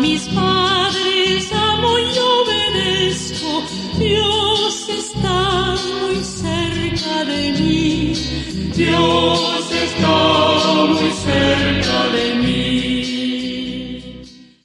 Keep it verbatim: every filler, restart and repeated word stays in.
mis padres amo y obedezco. Dios está muy cerca de mí. Dios